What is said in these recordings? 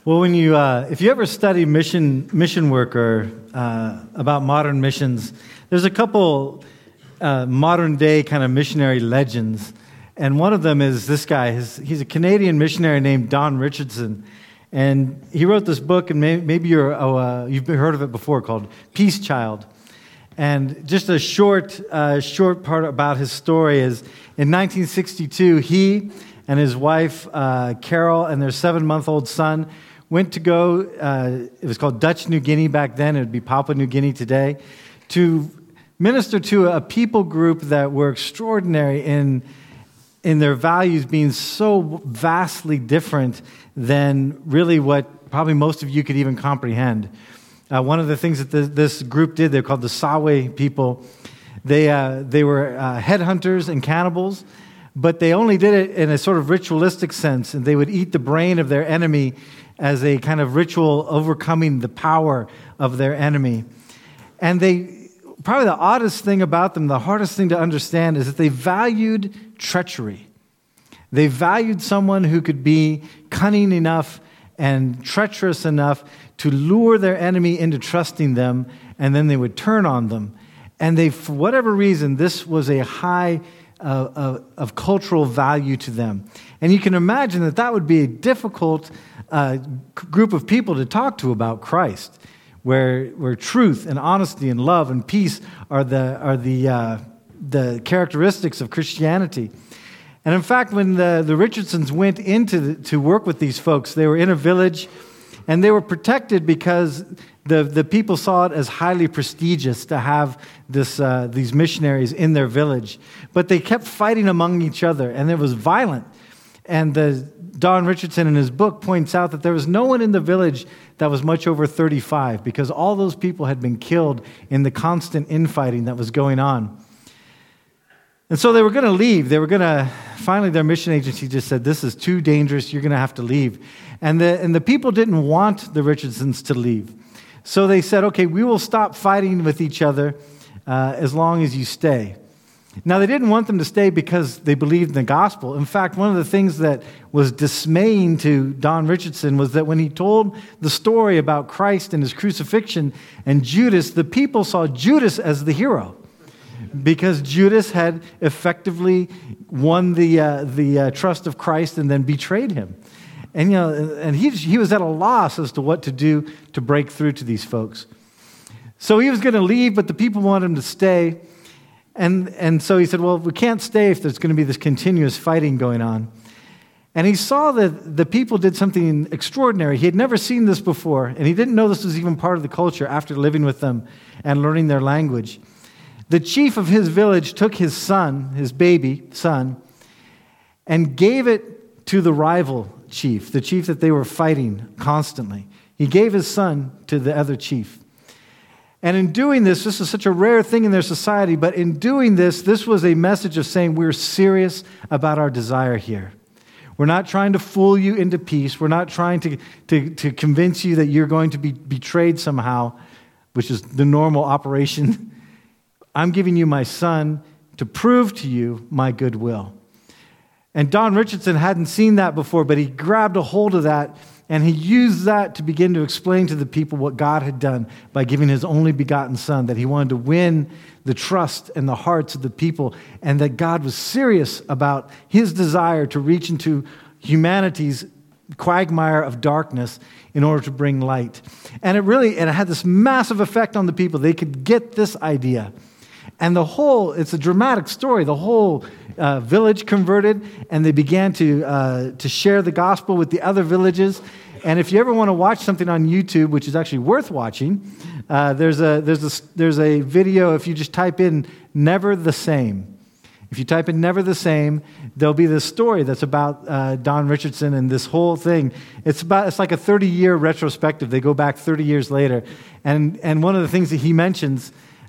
Well, if you ever study mission work or about modern missions, there's a couple modern day kind of missionary legends, and one of them is this guy. He's a Canadian missionary named Don Richardson, and he wrote this book, and maybe you've heard of it before, called Peace Child. And just a short part about his story is in 1962, he and his wife Carol and their 7-month-old son went to go, it was called Dutch New Guinea back then, it would be Papua New Guinea today, to minister to a people group that were extraordinary in their values being so vastly different than really what probably most of you could even comprehend. One of the things that this group did, they're called the Sawe people. They were headhunters and cannibals, but they only did it in a sort of ritualistic sense, and they would eat the brain of their enemy as a kind of ritual overcoming the power of their enemy. And probably the oddest thing about them, the hardest thing to understand, is that they valued treachery. They valued someone who could be cunning enough and treacherous enough to lure their enemy into trusting them, and then they would turn on them. And for whatever reason, this was a high of cultural value to them. And you can imagine that would be a difficult group of people to talk to about Christ, where truth and honesty and love and peace are the characteristics of Christianity. And in fact, when the Richardsons went to work with these folks, they were in a village, and they were protected because the people saw it as highly prestigious to have these missionaries in their village. But they kept fighting among each other, and it was violent. And Don Richardson in his book points out that there was no one in the village that was much over 35 because all those people had been killed in the constant infighting that was going on. And so they were going to leave. Finally their mission agency just said, this is too dangerous, you're going to have to leave. And the people didn't want the Richardsons to leave. So they said, okay, we will stop fighting with each other as long as you stay. Now, they didn't want them to stay because they believed in the gospel. In fact, one of the things that was dismaying to Don Richardson was that when he told the story about Christ and his crucifixion and Judas, the people saw Judas as the hero because Judas had effectively won the trust of Christ and then betrayed him. And he was at a loss as to what to do to break through to these folks. So he was going to leave, but the people wanted him to stay. And so he said, well, we can't stay if there's going to be this continuous fighting going on. And he saw that the people did something extraordinary. He had never seen this before, and he didn't know this was even part of the culture after living with them and learning their language. The chief of his village took his son, his baby son, and gave it to the rival chief, the chief that they were fighting constantly. He gave his son to the other chief. And in doing this is such a rare thing in their society, but in doing this was a message of saying we're serious about our desire here. We're not trying to fool you into peace. We're not trying to convince you that you're going to be betrayed somehow, which is the normal operation. I'm giving you my son to prove to you my goodwill. And Don Richardson hadn't seen that before, but he grabbed a hold of that, and he used that to begin to explain to the people what God had done by giving his only begotten son, that he wanted to win the trust and the hearts of the people, and that God was serious about his desire to reach into humanity's quagmire of darkness in order to bring light. And it had this massive effect on the people. They could get this idea. And it's a dramatic story. The whole village converted, and they began to share the gospel with the other villages. And if you ever want to watch something on YouTube, which is actually worth watching, there's a video. If you just type in "Never the Same," if you type in "Never the Same," there'll be this story that's about Don Richardson and this whole thing. It's like a 30-year retrospective. They go back 30 years later, and one of the things that he mentions.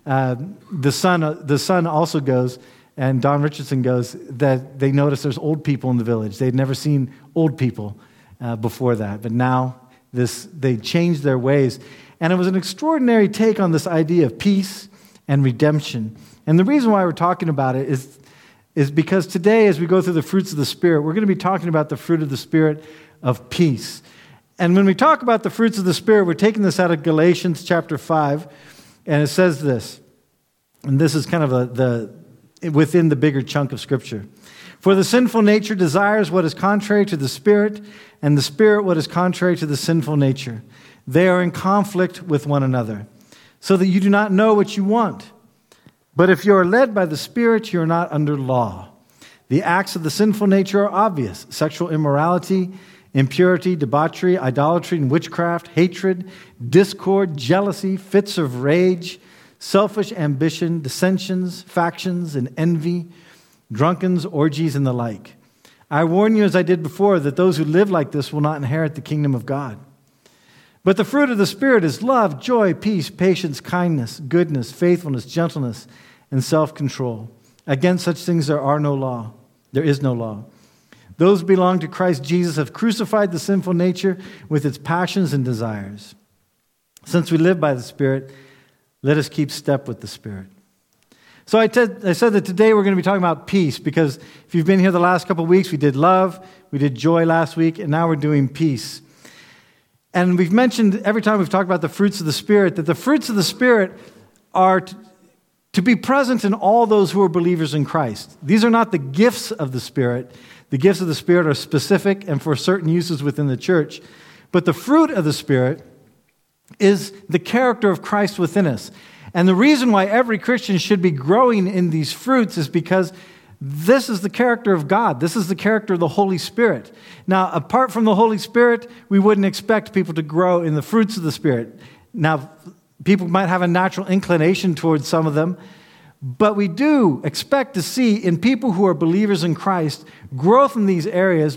The son also goes, and Don Richardson goes, that they notice there's old people in the village. They'd never seen old people before that, but now they changed their ways. And it was an extraordinary take on this idea of peace and redemption. And the reason why we're talking about it is because today, as we go through the fruits of the Spirit, we're going to be talking about the fruit of the Spirit of peace. And when we talk about the fruits of the Spirit, we're taking this out of Galatians chapter 5, and it says this, and this is kind of within the bigger chunk of Scripture. For the sinful nature desires what is contrary to the Spirit, and the Spirit what is contrary to the sinful nature. They are in conflict with one another, so that you do not know what you want. But if you are led by the Spirit, you are not under law. The acts of the sinful nature are obvious: sexual immorality, impurity, debauchery, idolatry, and witchcraft, hatred, discord, jealousy, fits of rage, selfish ambition, dissensions, factions, and envy, drunkenness, orgies, and the like. I warn you, as I did before, that those who live like this will not inherit the kingdom of God. But the fruit of the Spirit is love, joy, peace, patience, kindness, goodness, faithfulness, gentleness, and self-control. Against such things there is no law. Those who belong to Christ Jesus have crucified the sinful nature with its passions and desires. Since we live by the Spirit, let us keep step with the Spirit. So I said that today we're going to be talking about peace, because if you've been here the last couple of weeks, we did love, we did joy last week, and now we're doing peace. And we've mentioned every time we've talked about the fruits of the Spirit, that the fruits of the Spirit are to be present in all those who are believers in Christ. These are not the gifts of the Spirit. The gifts of the Spirit are specific and for certain uses within the church. But the fruit of the Spirit is the character of Christ within us. And the reason why every Christian should be growing in these fruits is because this is the character of God. This is the character of the Holy Spirit. Now, apart from the Holy Spirit, we wouldn't expect people to grow in the fruits of the Spirit. Now, people might have a natural inclination towards some of them, but we do expect to see in people who are believers in Christ growth in these areas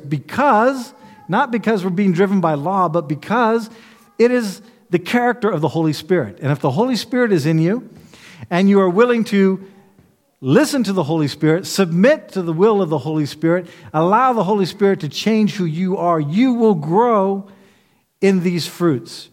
not because we're being driven by law, but because it is the character of the Holy Spirit. And if the Holy Spirit is in you, and you are willing to listen to the Holy Spirit, submit to the will of the Holy Spirit, allow the Holy Spirit to change who you are, you will grow in these fruits.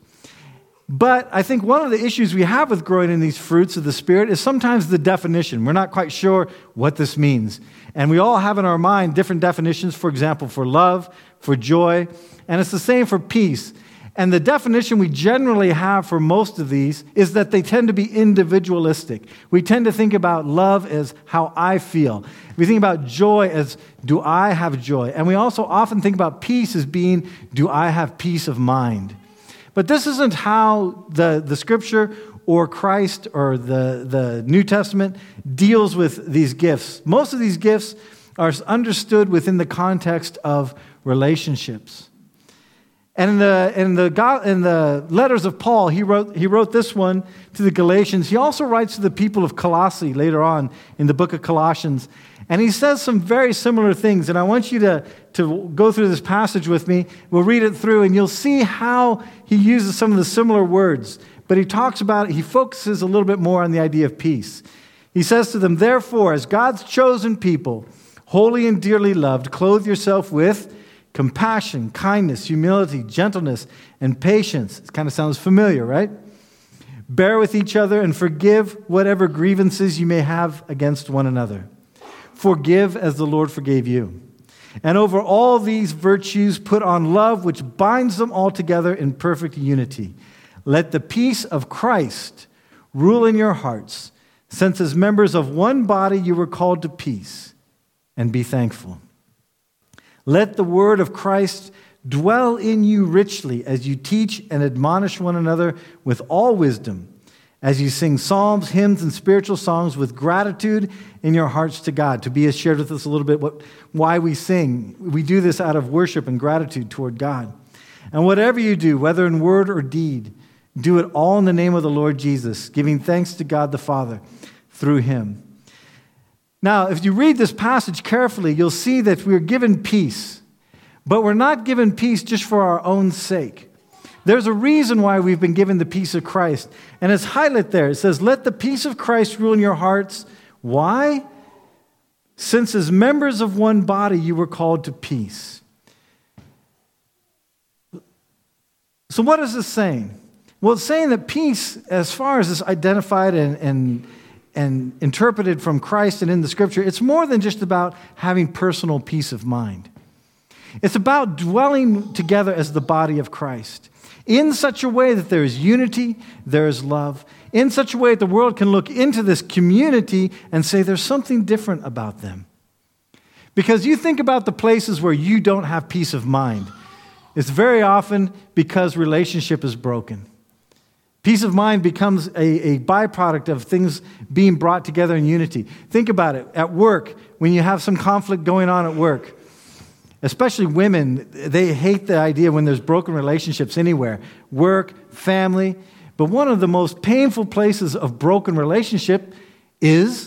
But I think one of the issues we have with growing in these fruits of the Spirit is sometimes the definition. We're not quite sure what this means. And we all have in our mind different definitions, for example, for love, for joy, and it's the same for peace. And the definition we generally have for most of these is that they tend to be individualistic. We tend to think about love as how I feel. We think about joy as, do I have joy? And we also often think about peace as being, do I have peace of mind? But this isn't how the Scripture or Christ or the New Testament deals with these gifts. Most of these gifts are understood within the context of relationships. And in the letters of Paul, he wrote this one to the Galatians. He also writes to the people of Colossae later on in the book of Colossians. And he says some very similar things. And I want you to go through this passage with me. We'll read it through, and you'll see how he uses some of the similar words. But he focuses a little bit more on the idea of peace. He says to them, therefore, as God's chosen people, holy and dearly loved, clothe yourself with compassion, kindness, humility, gentleness, and patience. It kind of sounds familiar, right? Bear with each other and forgive whatever grievances you may have against one another. Forgive as the Lord forgave you. And over all these virtues, put on love, which binds them all together in perfect unity. Let the peace of Christ rule in your hearts, since as members of one body you were called to peace, and be thankful. Let the word of Christ dwell in you richly as you teach and admonish one another with all wisdom, as you sing psalms, hymns, and spiritual songs with gratitude in your hearts to God. Tobias has shared with us a little bit why we sing. We do this out of worship and gratitude toward God. And whatever you do, whether in word or deed, do it all in the name of the Lord Jesus, giving thanks to God the Father through him. Now, if you read this passage carefully, you'll see that we're given peace, but we're not given peace just for our own sake. There's a reason why we've been given the peace of Christ, and it's highlighted there. It says, let the peace of Christ rule in your hearts. Why? Since as members of one body you were called to peace. So what is this saying? Well, it's saying that peace, as far as it's identified and interpreted from Christ and in the Scripture, it's more than just about having personal peace of mind. It's about dwelling together as the body of Christ in such a way that there is unity, there is love, in such a way that the world can look into this community and say there's something different about them. Because you think about the places where you don't have peace of mind. It's very often because relationship is broken. Peace of mind becomes a byproduct of things being brought together in unity. Think about it. At work, when you have some conflict going on at work, especially women, they hate the idea when there's broken relationships anywhere. Work, family. But one of the most painful places of broken relationship is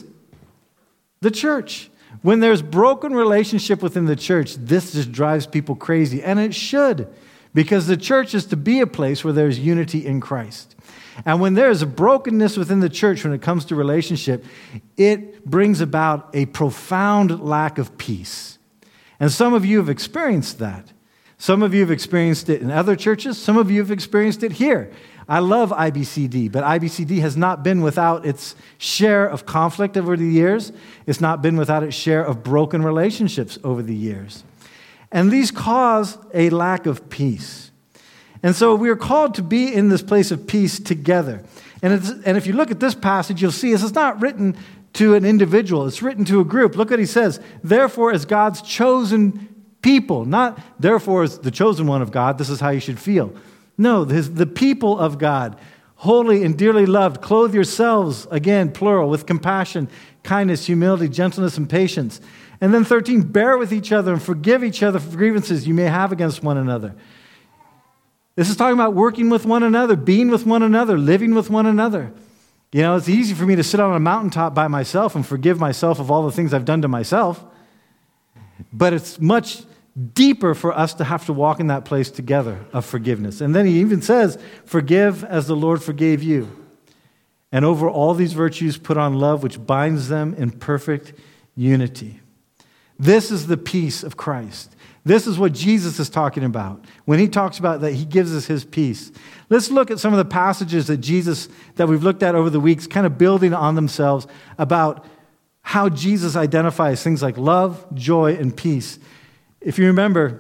the church. When there's broken relationship within the church, this just drives people crazy. And it should, because the church is to be a place where there's unity in Christ. And when there is a brokenness within the church when it comes to relationship, it brings about a profound lack of peace. And some of you have experienced that. Some of you have experienced it in other churches. Some of you have experienced it here. I love IBCD, but IBCD has not been without its share of conflict over the years. It's not been without its share of broken relationships over the years. And these cause a lack of peace. And so we are called to be in this place of peace together. And if you look at this passage, you'll see it's not written to an individual. It's written to a group. Look what he says. Therefore, as God's chosen people, not therefore as the chosen one of God, this is how you should feel. No, the people of God, holy and dearly loved, clothe yourselves, again, plural, with compassion, kindness, humility, gentleness, and patience. And then 13, bear with each other and forgive each other for grievances you may have against one another. This is talking about working with one another, being with one another, living with one another. You know, it's easy for me to sit on a mountaintop by myself and forgive myself of all the things I've done to myself. But it's much deeper for us to have to walk in that place together of forgiveness. And then he even says, forgive as the Lord forgave you. And over all these virtues, put on love, which binds them in perfect unity. This is the peace of Christ. This is what Jesus is talking about when he talks about that he gives us his peace. Let's look at some of the passages that we've looked at over the weeks, kind of building on themselves about how Jesus identifies things like love, joy, and peace. If you remember,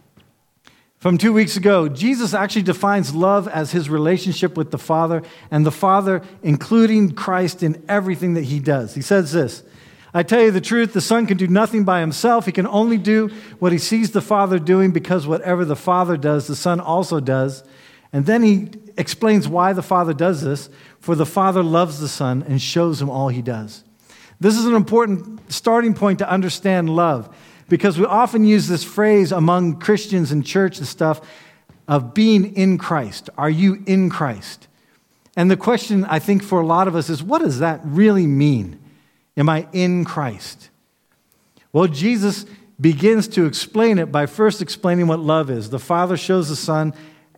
from 2 weeks ago, Jesus actually defines love as his relationship with the Father, and the Father including Christ in everything that he does. He says this, I tell you the truth, the Son can do nothing by himself. He can only do what he sees the Father doing, because whatever the Father does, the Son also does. And then he explains why the Father does this. For the Father loves the Son and shows him all he does. This is an important starting point to understand love, because we often use this phrase among Christians in church and stuff of being in Christ. Are you in Christ? And the question, I think, for a lot of us is, what does that really mean? Am I in Christ? Well, Jesus begins to explain it by first explaining what love is. The Father shows the Son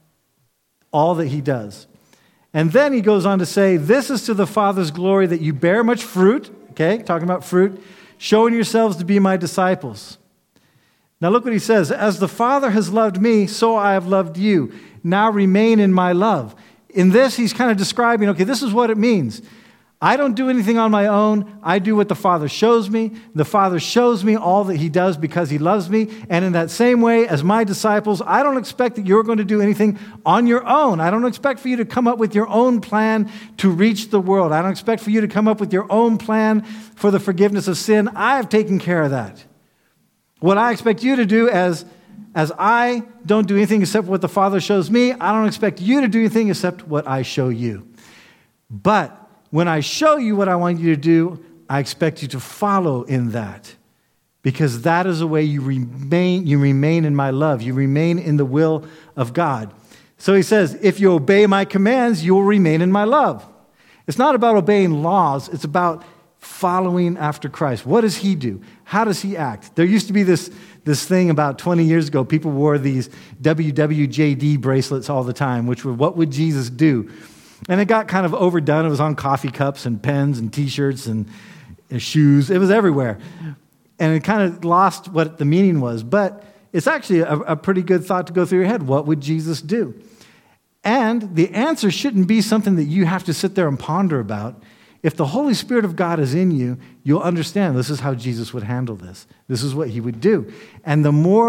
all that he does. And then he goes on to say, this is to the Father's glory that you bear much fruit, okay, talking about fruit, showing yourselves to be my disciples. Now look what he says. As the Father has loved me, so I have loved you. Now remain in my love. In this, he's kind of describing, okay, this is what it means. I don't do anything on my own. I do what the Father shows me. The Father shows me all that he does because he loves me. And in that same way, as my disciples, I don't expect that you're going to do anything on your own. I don't expect for you to come up with your own plan to reach the world. I don't expect for you to come up with your own plan for the forgiveness of sin. I have taken care of that. What I expect you to do as I don't do anything except what the Father shows me, I don't expect you to do anything except what I show you. But when I show you what I want you to do, I expect you to follow in that, because that is the way you remain in my love. You remain in the will of God. So he says, if you obey my commands, you will remain in my love. It's not about obeying laws. It's about following after Christ. What does he do? How does he act? There used to be this thing about 20 years ago. People wore these WWJD bracelets all the time, which were, what would Jesus do? And it got kind of overdone. It was on coffee cups and pens and T-shirts and shoes. It was everywhere. And it kind of lost what the meaning was. But it's actually a pretty good thought to go through your head. What would Jesus do? And the answer shouldn't be something that you have to sit there and ponder about. If the Holy Spirit of God is in you, you'll understand this is how Jesus would handle this. This is what he would do. And the more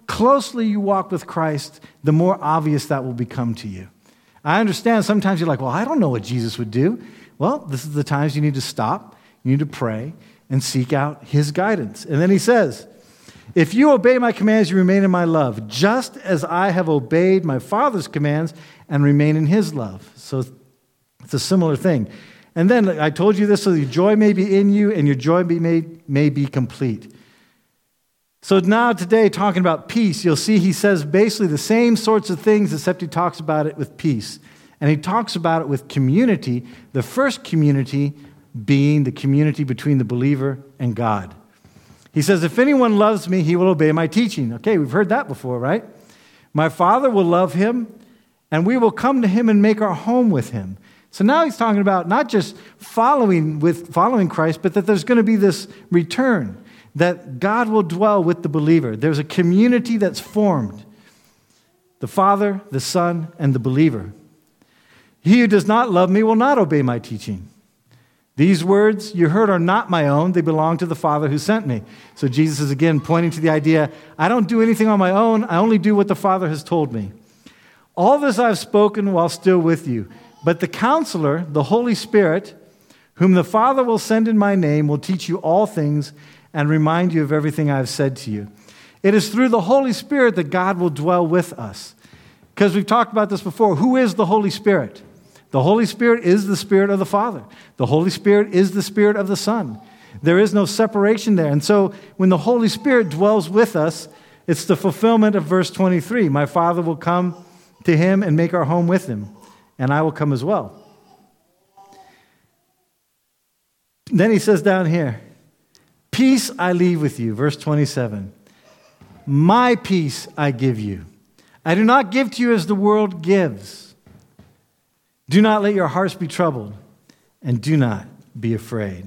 closely you walk with Christ, the more obvious that will become to you. I understand sometimes you're like, well, I don't know what Jesus would do. Well, this is the times you need to stop, you need to pray, and seek out his guidance. And then he says, if you obey my commands, you remain in my love, just as I have obeyed my Father's commands and remain in his love. So it's a similar thing. And then I told you this so your joy may be in you and your joy may be complete. So now today, talking about peace, you'll see he says basically the same sorts of things, except he talks about it with peace. And he talks about it with community, the first community being the community between the believer and God. He says, if anyone loves me, he will obey my teaching. Okay, we've heard that before, right? My Father will love him, and we will come to him and make our home with him. So now he's talking about not just following Christ, but that there's going to be this return, that God will dwell with the believer. There's a community that's formed. The Father, the Son, and the believer. He who does not love me will not obey my teaching. These words you heard are not my own. They belong to the Father who sent me. So Jesus is again pointing to the idea, I don't do anything on my own. I only do what the Father has told me. All this I've spoken while still with you. But the Counselor, the Holy Spirit, whom the Father will send in my name, will teach you all things and remind you of everything I've said to you. It is through the Holy Spirit that God will dwell with us. Because we've talked about this before. Who is the Holy Spirit? The Holy Spirit is the Spirit of the Father. The Holy Spirit is the Spirit of the Son. There is no separation there. And so when the Holy Spirit dwells with us, it's the fulfillment of verse 23. My Father will come to him and make our home with him, and I will come as well. Then he says down here, peace I leave with you, verse 27. My peace I give you. I do not give to you as the world gives. Do not let your hearts be troubled, and do not be afraid.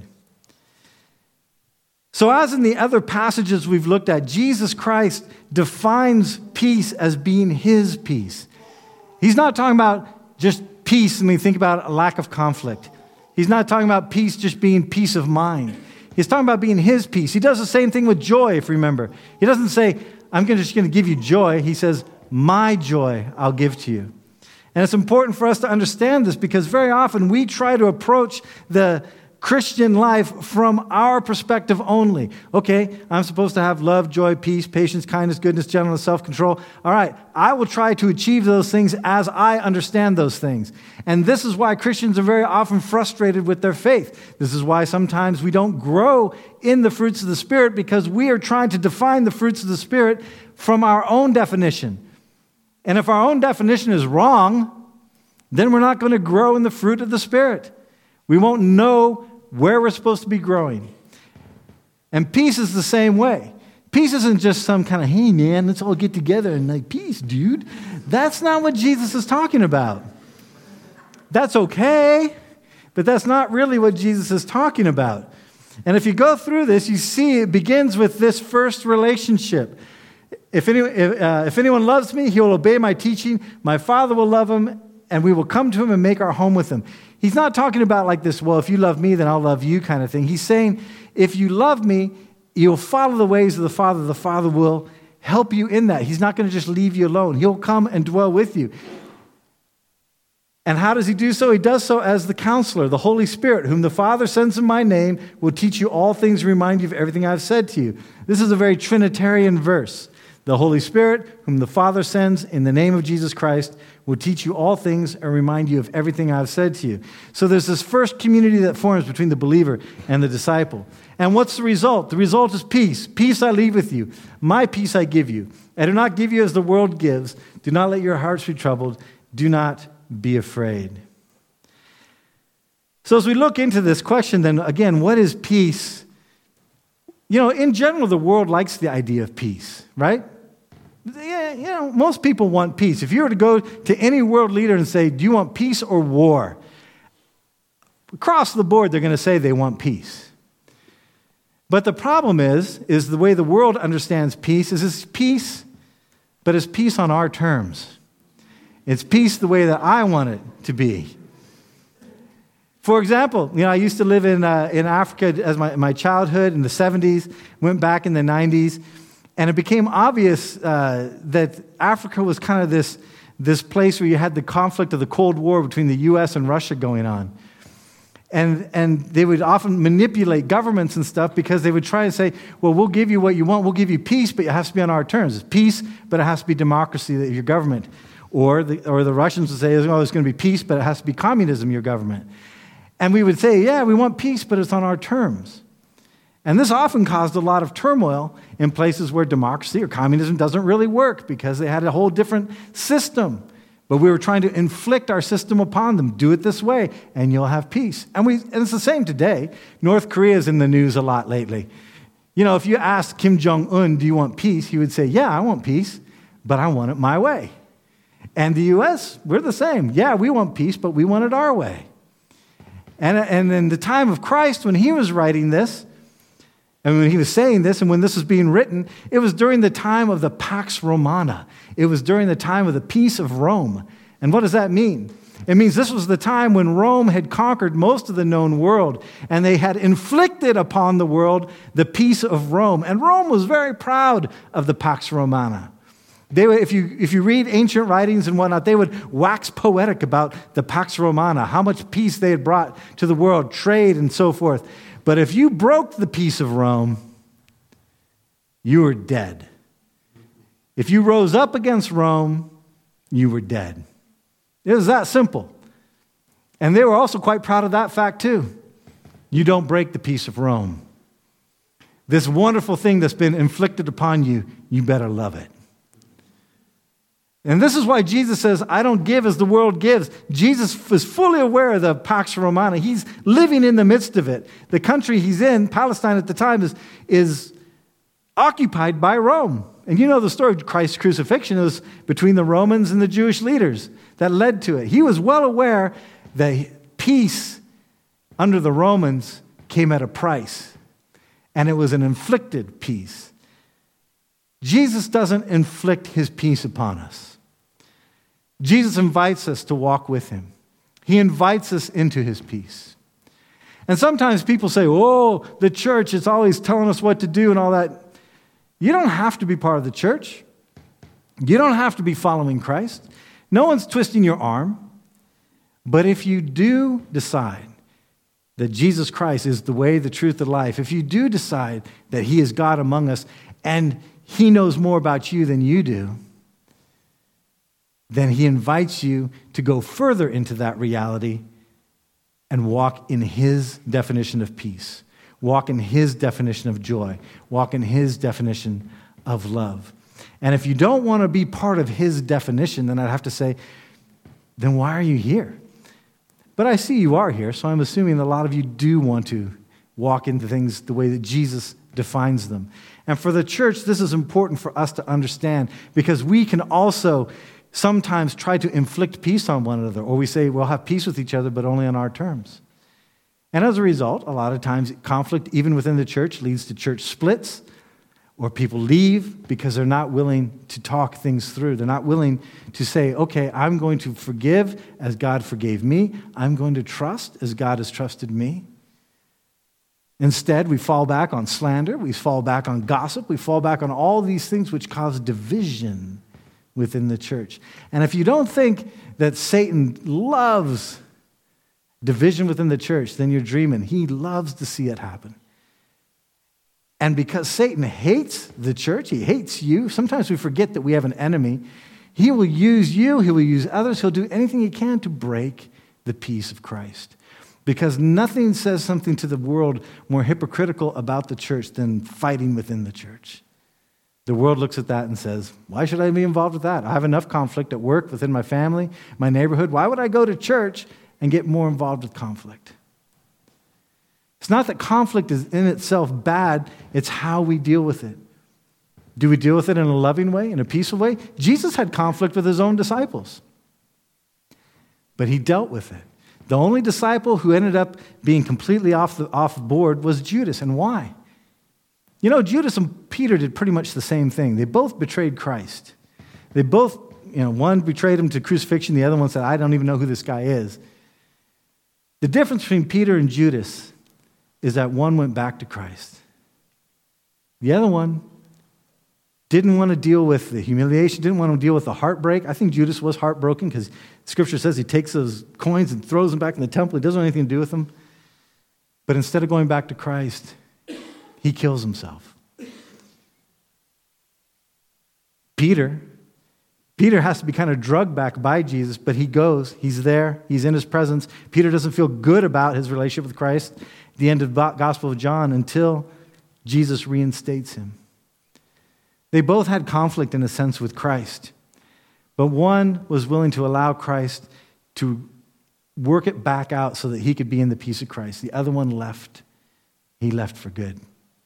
So as in the other passages we've looked at, Jesus Christ defines peace as being his peace. He's not talking about just peace when we think about a lack of conflict. He's not talking about peace just being peace of mind. He's talking about being his peace. He does the same thing with joy, if you remember. He doesn't say, I'm just going to give you joy. He says, my joy I'll give to you. And it's important for us to understand this because very often we try to approach the Christian life from our perspective only. Okay, I'm supposed to have love, joy, peace, patience, kindness, goodness, gentleness, self-control. All right, I will try to achieve those things as I understand those things. And this is why Christians are very often frustrated with their faith. This is why sometimes we don't grow in the fruits of the Spirit because we are trying to define the fruits of the Spirit from our own definition. And if our own definition is wrong, then we're not going to grow in the fruit of the Spirit. We won't know where we're supposed to be growing. And peace is the same way. Peace isn't just some kind of, hey man, let's all get together and like, peace, dude. That's not what Jesus is talking about. That's okay, but that's not really what Jesus is talking about. And if you go through this, you see it begins with this first relationship. If anyone loves me, he will obey my teaching. My Father will love him, and we will come to him and make our home with him. He's not talking about like this, well, if you love me, then I'll love you kind of thing. He's saying, if you love me, you'll follow the ways of the Father. The Father will help you in that. He's not going to just leave you alone. He'll come and dwell with you. And how does he do so? He does so as the Counselor, the Holy Spirit, whom the Father sends in my name, will teach you all things, remind you of everything I've said to you. This is a very Trinitarian verse. The Holy Spirit, whom the Father sends in the name of Jesus Christ, will teach you all things and remind you of everything I've said to you. So there's this first community that forms between the believer and the disciple. And what's the result? The result is peace. Peace I leave with you. My peace I give you. I do not give you as the world gives. Do not let your hearts be troubled. Do not be afraid. So as we look into this question, then again, what is peace? You know, in general, the world likes the idea of peace, right? Yeah, you know, most people want peace. If you were to go to any world leader and say, do you want peace or war? Across the board, they're going to say they want peace. But the problem is the way the world understands peace is it's peace, but it's peace on our terms. It's peace the way that I want it to be. For example, you know, I used to live in Africa as my childhood in the 70s, went back in the 90s. And it became obvious that Africa was kind of this place where you had the conflict of the Cold War between the U.S. and Russia going on. And they would often manipulate governments and stuff because they would try and say, well, we'll give you what you want. We'll give you peace, but it has to be on our terms. It's peace, but it has to be democracy, your government. Or the Russians would say, oh, it's going to be peace, but it has to be communism, your government. And we would say, yeah, we want peace, but it's on our terms. And this often caused a lot of turmoil in places where democracy or communism doesn't really work because they had a whole different system. But we were trying to inflict our system upon them. Do it this way, and you'll have peace. And it's the same today. North Korea is in the news a lot lately. You know, if you asked Kim Jong-un, do you want peace? He would say, yeah, I want peace, but I want it my way. And the U.S., we're the same. Yeah, we want peace, but we want it our way. And in the time of Christ, when he was writing this, and when he was saying this, and when this was being written, it was during the time of the Pax Romana. It was during the time of the peace of Rome. And what does that mean? It means this was the time when Rome had conquered most of the known world, and they had inflicted upon the world the peace of Rome. And Rome was very proud of the Pax Romana. They would, if you read ancient writings and whatnot, they would wax poetic about the Pax Romana, how much peace they had brought to the world, trade and so forth. But if you broke the peace of Rome, you were dead. If you rose up against Rome, you were dead. It was that simple. And they were also quite proud of that fact too. You don't break the peace of Rome. This wonderful thing that's been inflicted upon you, you better love it. And this is why Jesus says, I don't give as the world gives. Jesus was fully aware of the Pax Romana. He's living in the midst of it. The country he's in, Palestine at the time, is occupied by Rome. And you know the story of Christ's crucifixion. It was between the Romans and the Jewish leaders that led to it. He was well aware that peace under the Romans came at a price. And it was an inflicted peace. Jesus doesn't inflict his peace upon us. Jesus invites us to walk with him. He invites us into his peace. And sometimes people say, oh, the church is always telling us what to do and all that. You don't have to be part of the church. You don't have to be following Christ. No one's twisting your arm. But if you do decide that Jesus Christ is the way, the truth, the life, if you do decide that he is God among us and he knows more about you than you do, then he invites you to go further into that reality and walk in his definition of peace, walk in his definition of joy, walk in his definition of love. And if you don't want to be part of his definition, then I'd have to say, then why are you here? But I see you are here, so I'm assuming that a lot of you do want to walk into things the way that Jesus defines them. And for the church, this is important for us to understand because we can also sometimes try to inflict peace on one another, or we say we'll have peace with each other, but only on our terms. And as a result, a lot of times conflict, even within the church, leads to church splits, or people leave because they're not willing to talk things through. They're not willing to say, okay, I'm going to forgive as God forgave me. I'm going to trust as God has trusted me. Instead, we fall back on slander. We fall back on gossip. We fall back on all these things which cause division within the church. And if you don't think that Satan loves division within the church, then you're dreaming. He loves to see it happen. And because Satan hates the church, he hates you. Sometimes we forget that we have an enemy. He will use you. He will use others. He'll do anything he can to break the peace of Christ. Because nothing says something to the world more hypocritical about the church than fighting within the church. The world looks at that and says, why should I be involved with that? I have enough conflict at work, within my family, my neighborhood. Why would I go to church and get more involved with conflict? It's not that conflict is in itself bad, it's how we deal with it. Do we deal with it in a loving way, in a peaceful way? Jesus had conflict with his own disciples, but he dealt with it. The only disciple who ended up being completely off board was Judas. And why? You know, Judas and Peter did pretty much the same thing. They both betrayed Christ. They both, one betrayed him to crucifixion. The other one said, I don't even know who this guy is. The difference between Peter and Judas is that one went back to Christ. The other one didn't want to deal with the humiliation, didn't want to deal with the heartbreak. I think Judas was heartbroken because Scripture says he takes those coins and throws them back in the temple. He doesn't want anything to do with them. But instead of going back to Christ, he kills himself. Peter has to be kind of drugged back by Jesus, but he goes, he's there, he's in his presence. Peter doesn't feel good about his relationship with Christ at the end of the Gospel of John until Jesus reinstates him. They both had conflict in a sense with Christ, but one was willing to allow Christ to work it back out so that he could be in the peace of Christ. The other one left. He left for good.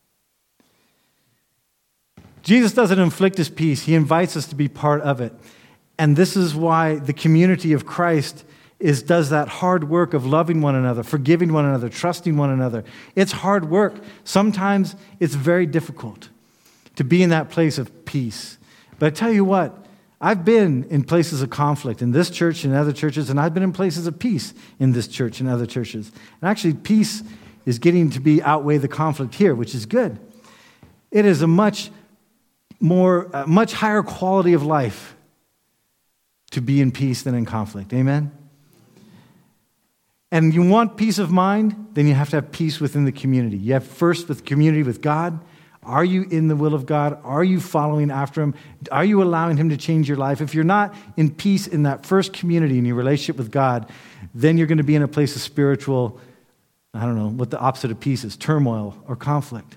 Jesus doesn't inflict his peace. He invites us to be part of it. And this is why the community of Christ does that hard work of loving one another, forgiving one another, trusting one another. It's hard work. Sometimes it's very difficult to be in that place of peace. But I tell you what, I've been in places of conflict in this church and other churches, and I've been in places of peace in this church and other churches. And actually, peace is getting to be outweigh the conflict here, which is good. It is a much higher quality of life to be in peace than in conflict. Amen? And you want peace of mind, then you have to have peace within the community. You have first with community with God. Are you in the will of God? Are you following after him? Are you allowing him to change your life? If you're not in peace in that first community in your relationship with God, then you're going to be in a place of spiritual, I don't know what the opposite of peace is, turmoil or conflict.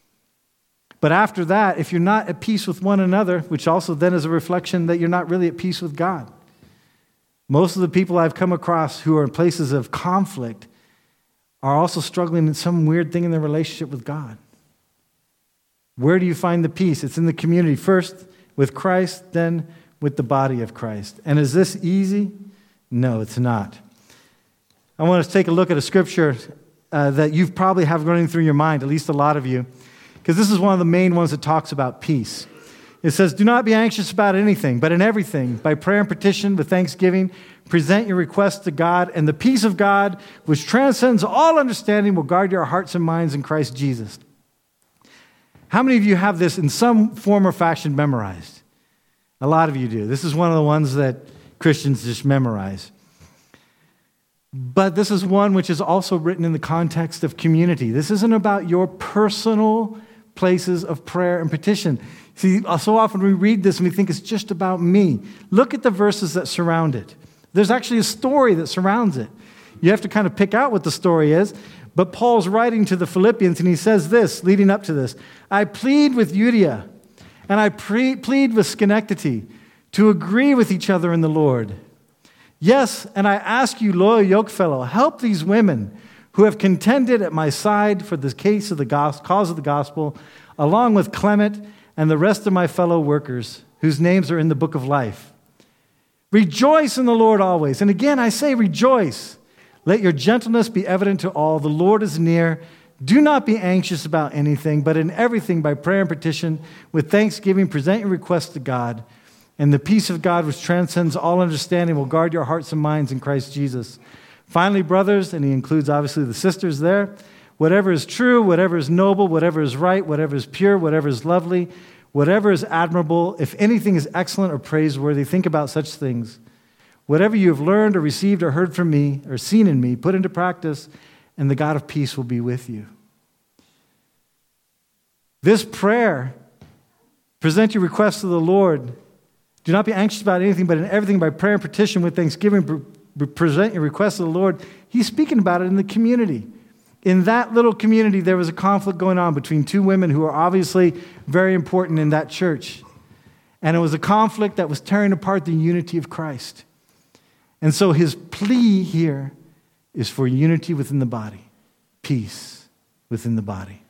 But after that, if you're not at peace with one another, which also then is a reflection that you're not really at peace with God. Most of the people I've come across who are in places of conflict are also struggling in some weird thing in their relationship with God. Where do you find the peace? It's in the community. First with Christ, then with the body of Christ. And is this easy? No, it's not. I want us to take a look at a scripture that you probably have running through your mind, at least a lot of you, because this is one of the main ones that talks about peace. It says, do not be anxious about anything, but in everything, by prayer and petition, with thanksgiving, present your requests to God, and the peace of God, which transcends all understanding, will guard your hearts and minds in Christ Jesus. How many of you have this in some form or fashion memorized? A lot of you do. This is one of the ones that Christians just memorize. But this is one which is also written in the context of community. This isn't about your personal places of prayer and petition. See, so often we read this and we think it's just about me. Look at the verses that surround it. There's actually a story that surrounds it. You have to kind of pick out what the story is. But Paul's writing to the Philippians, and he says this, leading up to this, I plead with Euodia, and I plead with Syntyche to agree with each other in the Lord. Yes, and I ask you, loyal yokefellow, help these women who have contended at my side for the cause of the gospel, along with Clement and the rest of my fellow workers, whose names are in the book of life. Rejoice in the Lord always. And again, I say rejoice. Let your gentleness be evident to all. The Lord is near. Do not be anxious about anything, but in everything by prayer and petition, with thanksgiving, present your requests to God. And the peace of God, which transcends all understanding, will guard your hearts and minds in Christ Jesus. Finally, brothers, and he includes obviously the sisters there, whatever is true, whatever is noble, whatever is right, whatever is pure, whatever is lovely, whatever is admirable, if anything is excellent or praiseworthy, think about such things. Whatever you have learned or received or heard from me or seen in me, put into practice, and the God of peace will be with you. This prayer, present your requests to the Lord. Do not be anxious about anything, but in everything by prayer and petition with thanksgiving, present your requests to the Lord. He's speaking about it in the community. In that little community, there was a conflict going on between two women who are obviously very important in that church. And it was a conflict that was tearing apart the unity of Christ. And so his plea here is for unity within the body, peace within the body.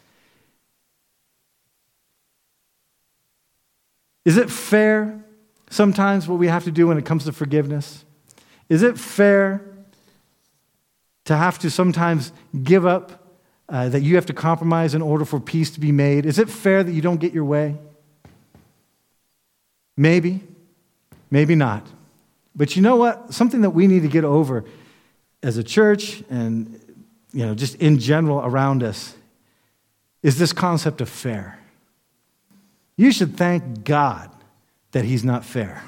Is it fair sometimes what we have to do when it comes to forgiveness? Is it fair to have to sometimes give up, that you have to compromise in order for peace to be made? Is it fair that you don't get your way? Maybe, maybe not. But you know what? Something that we need to get over as a church and just in general around us is this concept of fair. you should thank God that he's not fair.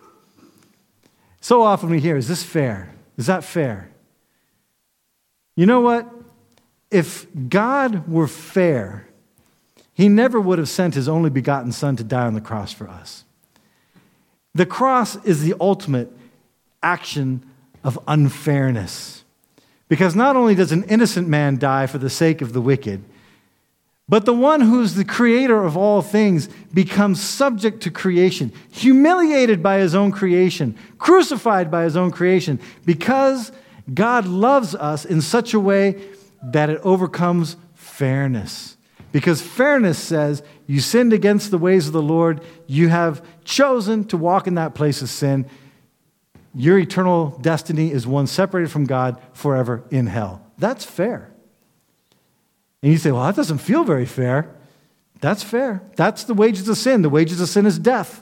So often we hear, is this fair? Is that fair? You know what? If God were fair, he never would have sent his only begotten Son to die on the cross for us. The cross is the ultimate action of unfairness. Because not only does an innocent man die for the sake of the wicked, but the one who's the creator of all things becomes subject to creation, humiliated by his own creation, crucified by his own creation, because God loves us in such a way that it overcomes fairness. Because fairness says, you sinned against the ways of the Lord, you have chosen to walk in that place of sin, your eternal destiny is one separated from God forever in hell. That's fair. And you say, well, that doesn't feel very fair. That's fair. That's the wages of sin. The wages of sin is death.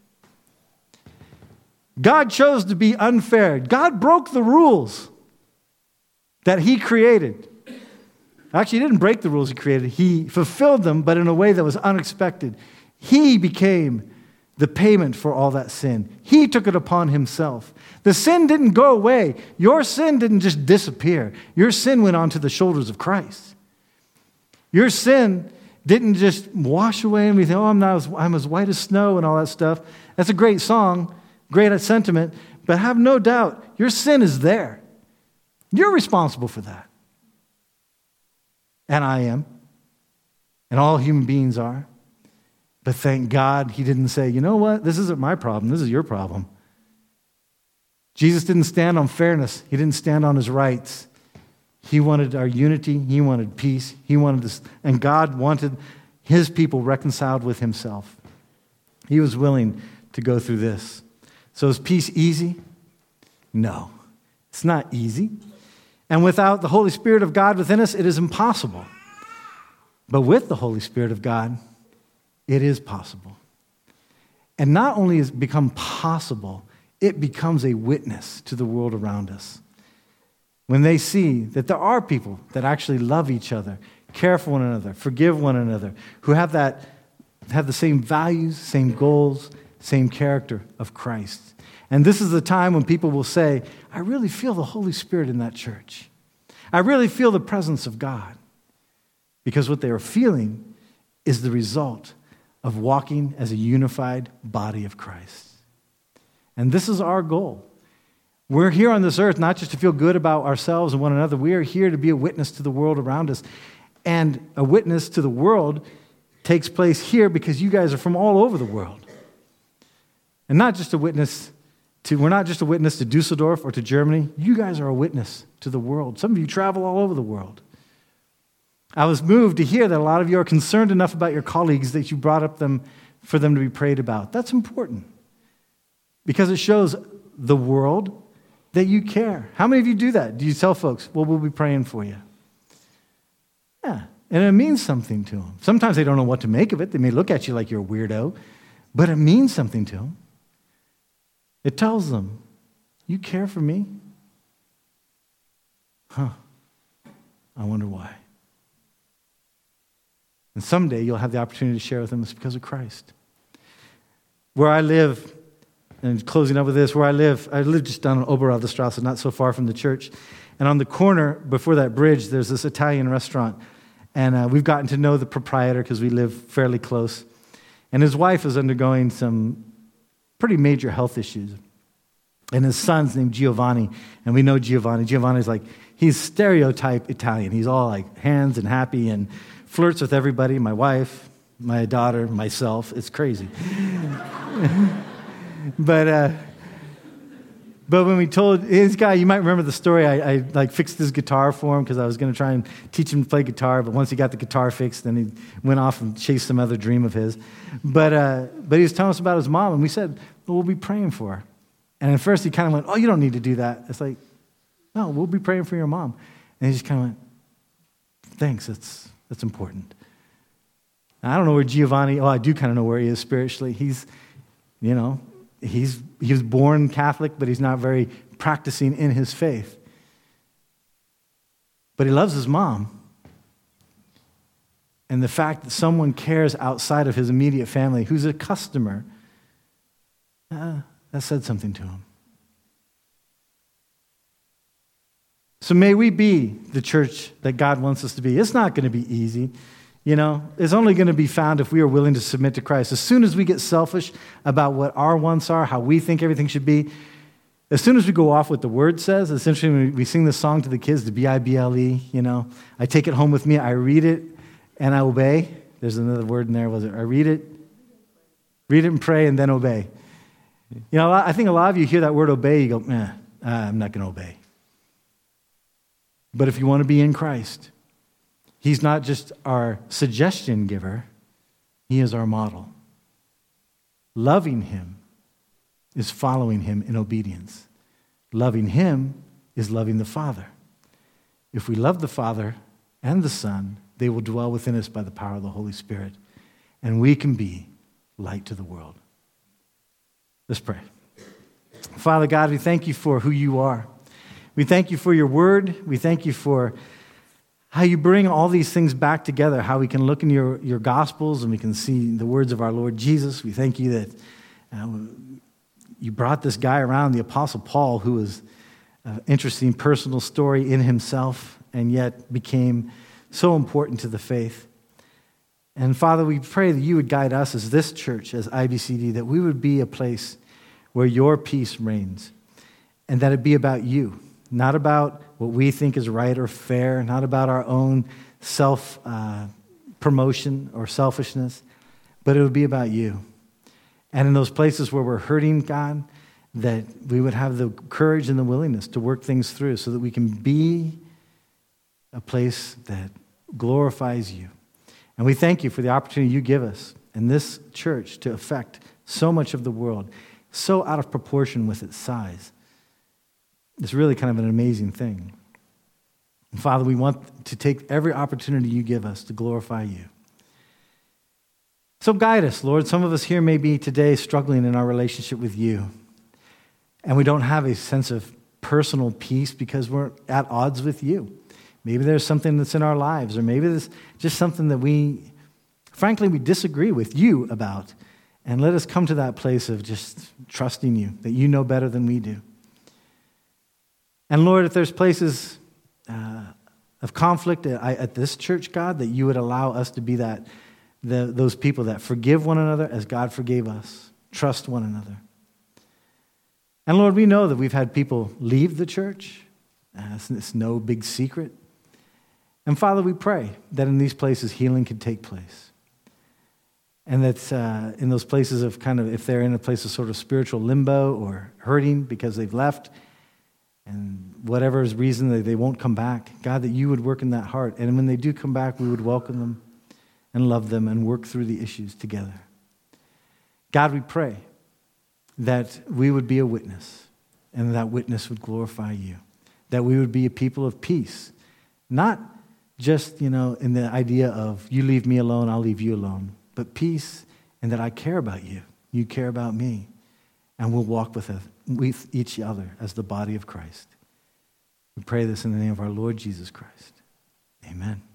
God chose to be unfair. God broke the rules that he created. Actually, he didn't break the rules he created. He fulfilled them, but in a way that was unexpected. He became the payment for all that sin. He took it upon himself. The sin didn't go away. Your sin didn't just disappear. Your sin went onto the shoulders of Christ. Your sin didn't just wash away and we think, I'm as white as snow and all that stuff. That's a great song, great sentiment, but have no doubt, your sin is there. You're responsible for that. And I am. And all human beings are. But thank God he didn't say, you know what, this isn't my problem, this is your problem. Jesus didn't stand on fairness. He didn't stand on his rights. He wanted our unity. He wanted peace. He wanted this, and God wanted his people reconciled with himself. He was willing to go through this. So is peace easy? No, it's not easy. And without the Holy Spirit of God within us, it is impossible. But with the Holy Spirit of God, it is possible. And not only has it become possible, it becomes a witness to the world around us. When they see that there are people that actually love each other, care for one another, forgive one another, who have the same values, same goals, same character of Christ. And this is the time when people will say, I really feel the Holy Spirit in that church. I really feel the presence of God. Because what they are feeling is the result of walking as a unified body of Christ. And this is our goal. We're here on this earth not just to feel good about ourselves and one another. We are here to be a witness to the world around us. And a witness to the world takes place here because you guys are from all over the world. And not just a witness we're not just a witness to Dusseldorf or to Germany. You guys are a witness to the world. Some of you travel all over the world. I was moved to hear that a lot of you are concerned enough about your colleagues that you brought up for them to be prayed about. That's important because it shows the world that you care. How many of you do that? Do you tell folks, well, we'll be praying for you? Yeah, and it means something to them. Sometimes they don't know what to make of it. They may look at you like you're a weirdo, but it means something to them. It tells them, you care for me? I wonder why. And someday you'll have the opportunity to share with them it's because of Christ. Where I live, and closing up with this, where I live just down on Oberalderstrasse, not so far from the church. And on the corner, before that bridge, there's this Italian restaurant. And we've gotten to know the proprietor because we live fairly close. And his wife is undergoing some pretty major health issues. And his son's named Giovanni. And we know Giovanni. Giovanni's he's stereotype Italian. He's all hands and happy and flirts with everybody, my wife, my daughter, myself. It's crazy. But when we told his guy, you might remember the story, I fixed his guitar for him because I was going to try and teach him to play guitar, but once he got the guitar fixed, then he went off and chased some other dream of his. But he was telling us about his mom, and we said, well, we'll be praying for her. And at first he kind of went, oh, you don't need to do that. It's no, we'll be praying for your mom. And he just kind of went, thanks, that's important. And I don't know where Giovanni, I do kind of know where he is spiritually. He was born Catholic, but he's not very practicing in his faith. But he loves his mom. And the fact that someone cares outside of his immediate family, who's a customer, that said something to him. So may we be the church that God wants us to be. It's not going to be easy. It's only going to be found if we are willing to submit to Christ. As soon as we get selfish about what our wants are, how we think everything should be, as soon as we go off what the Word says, essentially when we sing this song to the kids, the B-I-B-L-E, I take it home with me, I read it, and I obey. There's another word in there, was it? I read it and pray, and then obey. I think a lot of you hear that word obey, you go, I'm not going to obey. But if you want to be in Christ, He's not just our suggestion giver, He is our model. Loving Him is following Him in obedience. Loving Him is loving the Father. If we love the Father and the Son, they will dwell within us by the power of the Holy Spirit, and we can be light to the world. Let's pray. Father God, we thank you for who you are. We thank you for your word. We thank you for how you bring all these things back together, how we can look in your Gospels and we can see the words of our Lord Jesus. We thank you that you brought this guy around, the Apostle Paul, who was an interesting personal story in himself and yet became so important to the faith. And Father, we pray that you would guide us as this church, as IBCD, that we would be a place where your peace reigns and that it be about you, not about what we think is right or fair, not about our own self-promotion or selfishness, but it would be about you. And in those places where we're hurting, God, that we would have the courage and the willingness to work things through so that we can be a place that glorifies you. And we thank you for the opportunity you give us in this church to affect so much of the world, so out of proportion with its size. It's really kind of an amazing thing. And Father, we want to take every opportunity you give us to glorify you. So guide us, Lord. Some of us here may be today struggling in our relationship with you, and we don't have a sense of personal peace because we're at odds with you. Maybe there's something that's in our lives, or maybe there's just something that we disagree with you about. And let us come to that place of just trusting you, that you know better than we do. And Lord, if there's places of conflict at this church, God, that you would allow us to be those people that forgive one another as God forgave us, trust one another. And Lord, we know that we've had people leave the church. It's no big secret. And Father, we pray that in these places healing can take place. And that in those places of if they're in a place of sort of spiritual limbo or hurting because they've left, and whatever is reason that they won't come back, God, that you would work in that heart. And when they do come back, we would welcome them and love them and work through the issues together. God, we pray that we would be a witness, and that witness would glorify you. That we would be a people of peace, not just, in the idea of you leave me alone, I'll leave you alone, but peace in that I care about you, you care about me, and we'll walk with each other as the body of Christ. We pray this in the name of our Lord Jesus Christ. Amen.